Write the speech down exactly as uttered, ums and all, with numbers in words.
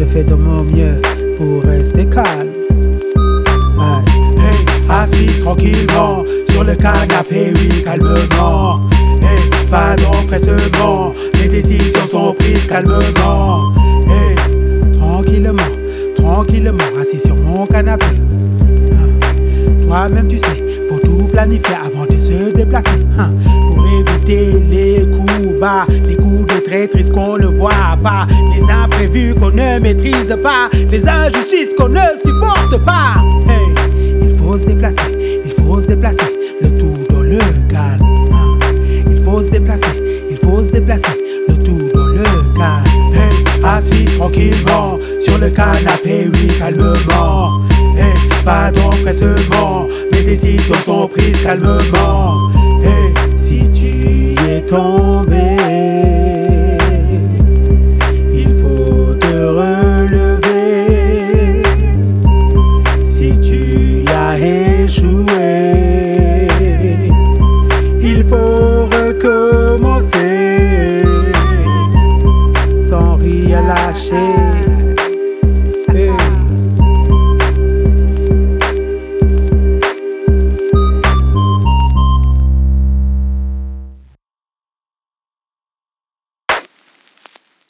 fais de mon mieux pour rester calme. Hey, assis tranquillement sur le canapé, oui, calmement. Hey, pas d'empressement, les décisions sont prises calmement. Hey, tranquillement, tranquillement, assis sur mon canapé. Hein. Toi-même tu sais, faut tout planifier avant de se déplacer. Hein. Pour éviter les coups bas, les coups de traîtrise qu'on ne voit pas, les imprévus qu'on ne maîtrise pas, les injustices qu'on ne supporte pas. Hey, il faut se déplacer, il faut se déplacer, le tout dans le calme. Hein. Il faut se déplacer, il faut se déplacer, le tout dans le calme. Hey, assis tranquillement sur le canapé, oui, calmement. Hey, pas d'empressement, mes décisions sont prises calmement. Hey, si tu y es tombé, il faut te relever. Si tu y as échoué,